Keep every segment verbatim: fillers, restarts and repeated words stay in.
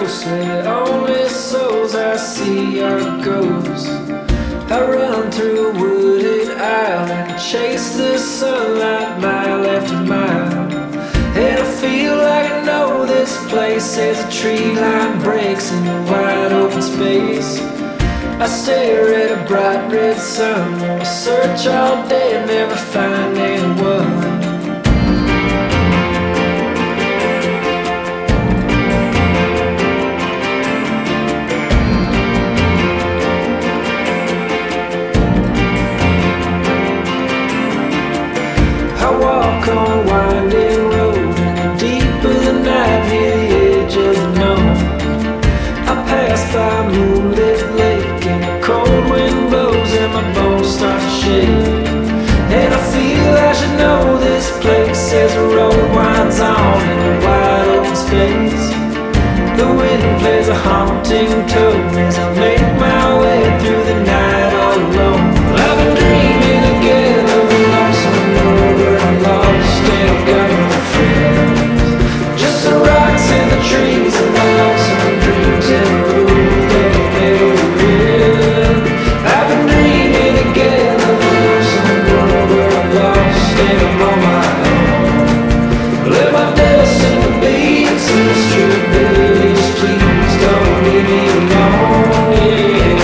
coast where only souls I see are ghosts. I run through a wooded aisle and chase the sunlight mile after mile. And I feel like I know this place as a tree line breaks into wide open space. I stare at a bright red sun, I search all day and never find anyone. I walk on a winding road in the deep of the night near the edge of the known. I pass by a moonlit lake and the cold wind blows and my bones start to shake. And I feel I should know this place as the road winds on in a wide open space. The wind plays a haunting tone as I make my way through the night all alone. I've been dreaming again of a lonesome road where I'm lost and I've got no friends. Just the rocks and the trees and my lonesome dreams and the road that I've never been. I've been dreaming again of a lonesome road where I'm lost and I'm on my own. Let my dust in the beats and the street babies, please don't leave me alone, yeah.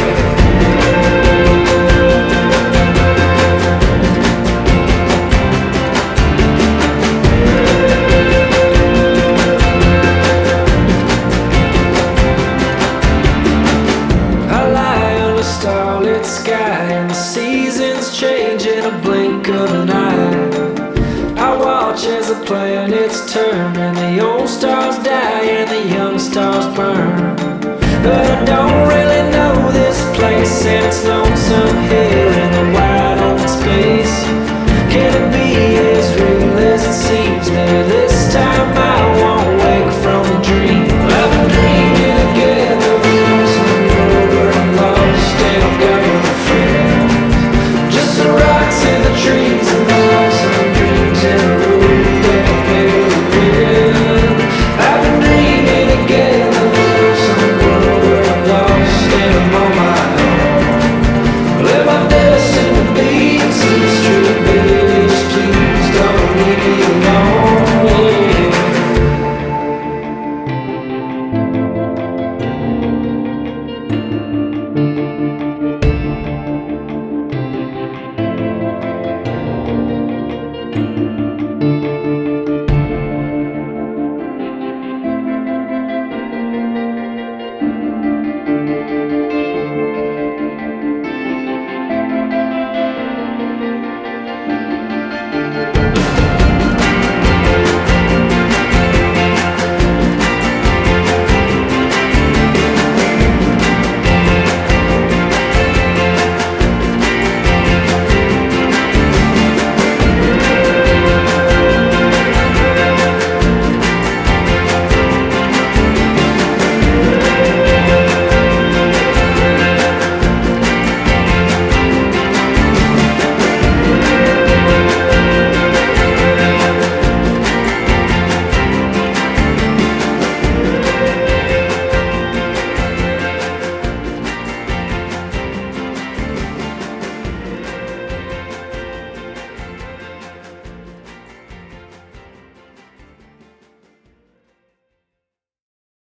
I lie on a starlit sky and the seasons change in a blink of an eye. I watch as the planets turn and the old stars die and the young stars burn. But I don't really know this place and it's lonesome